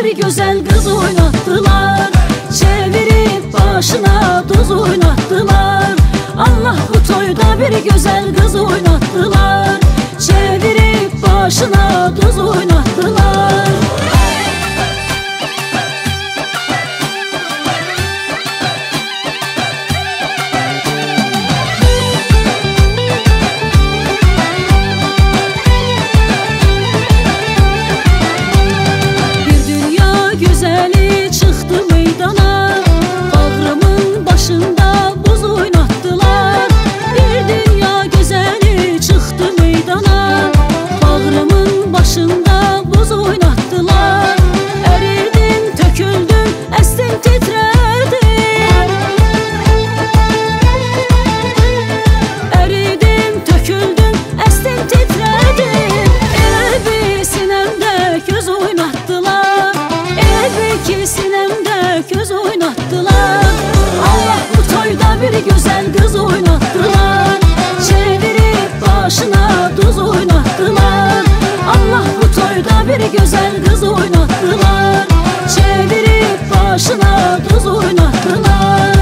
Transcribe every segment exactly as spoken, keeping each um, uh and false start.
bir güzel kız oynattılar. Çevirip başına tuz oynattılar. Allah bu toyda bir güzel kız oynattılar. Çevirip başına tuz oynattılar. Bir güzel kız oynattılar. Çevirip başına tuz oynattılar. Allah bu toyda bir güzel kız oynattılar. Çevirip başına tuz oynattılar.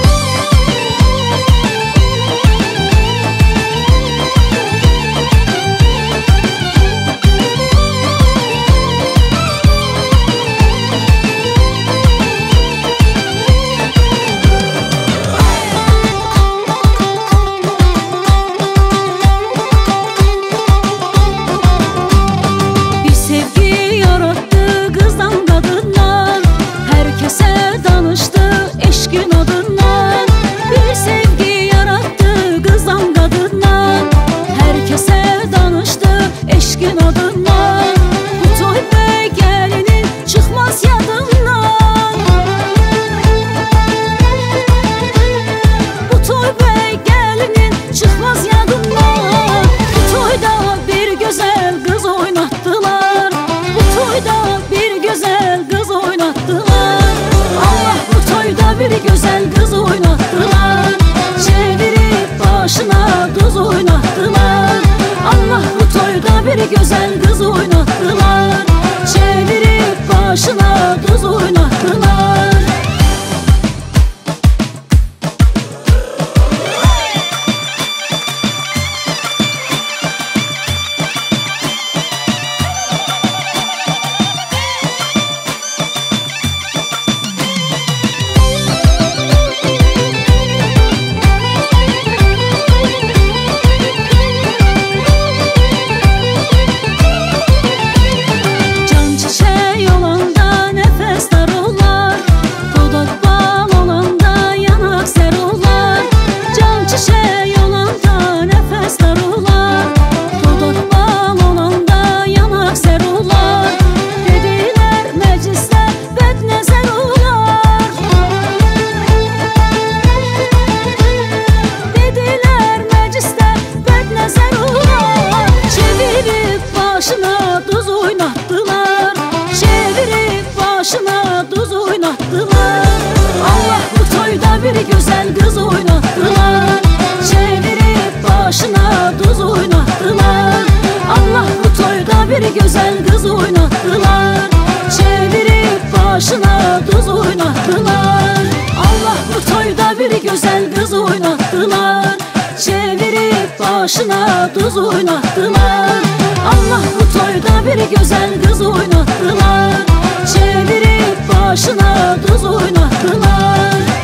Bir güzel kız oynattılar. Çevirip başına tuz oynattılar. Allah bu toyda bir güzel kız oynattılar. Çevirip başına tuz oynattılar. Allah bu toyda bir güzel kız oynattılar. Çevirip başına tuz oynattılar. Allah bu toyda bir güzel kız oynattılar. Çevirip başına tuz oynattılar. Allah bu toyda bir güzel kız oynattılar. Çevirip başına tuz oynattılar. Allah bu toyda bir güzel kız oynattılar. Çevirip başına tuz oynattılar.